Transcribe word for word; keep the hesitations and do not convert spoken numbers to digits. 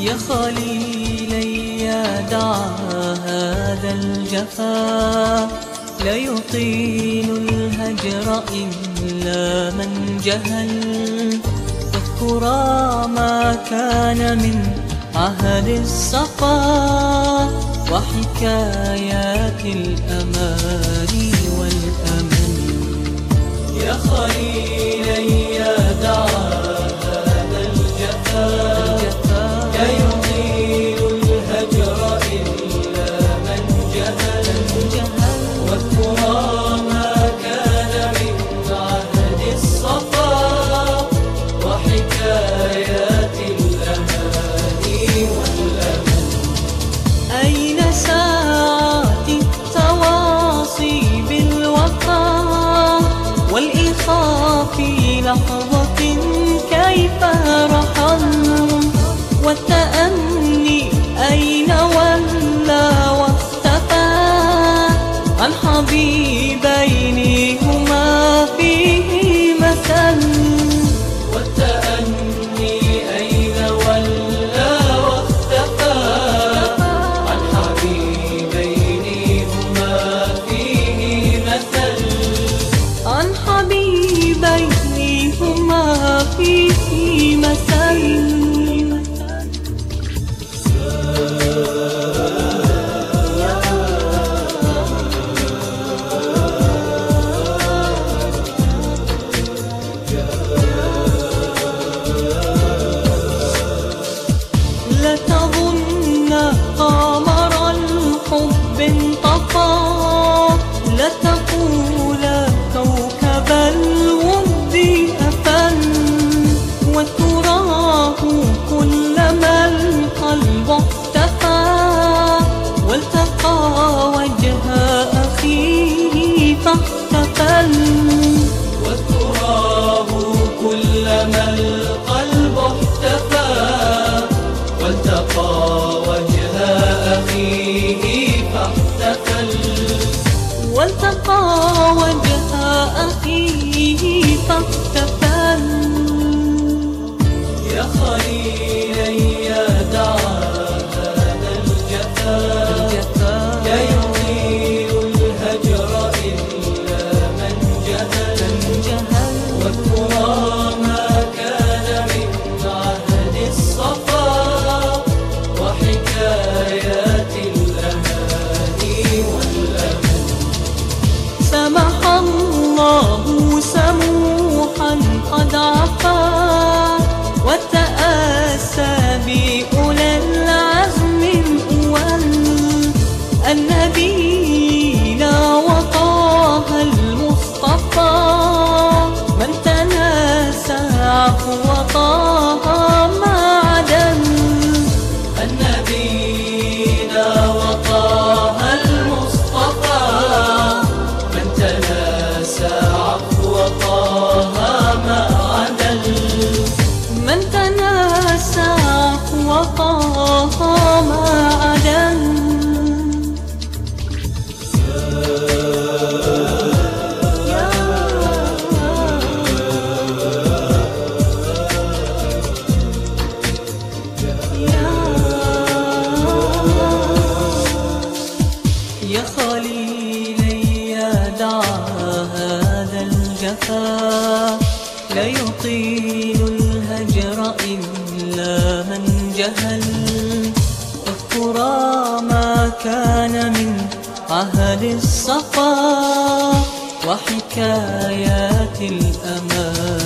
يا خليلي دع هذا الجفا، لا يطيل الهجر إلا من جهل. واذكرا ما كان من عهد الصفا وحكايات الأماني والأمل. يا خليلي دع هذا الجفا، لا يطيل الهجر إلا من جهل. واذكرا ما كان من عهد الصفا وحكايات الأماني والأمل. أين ساعات التواصي بالوفا والإخاء في لحظة كيف رحل؟ والتأني أين ولى واختفى عن حبيبين هما فيه مثل؟ والتأني أين ولى واختفى عن حبيبين هما فيه مثل؟ عن حبيبين هما فيه مثل. لا تظن قمر الحب انطفى، لا تقول كوكب الود أفل. وتراه كلما القلب اختفى والتقى وجه أخيه فاختفل. وتراه كلما القلب اختفى والتقى وجه أخيه فاحتفل. والتقى وجه أخيه فاحتفل. يا خليلي دع هذا الجفا، لا يطيل الهجر إلا من جهل. واذكرا ما كان من عهد الصفا وحكايات الأماني والأمل. سمح الله سموحا قد عفا وتأسى بأولى العزم الأول. النبينا وطه المصطفى من تناسى عفو طه ما عدل. النبينا وطه المصطفى من تناسى عفو طه ما عدل. من تناسى عفو طه ما عدل. يا خليلي دع هذا الجفا، لا يطيل الهجر إلا من جهل. اذكرا ما كان من عهد الصفا وحكايات الأمان.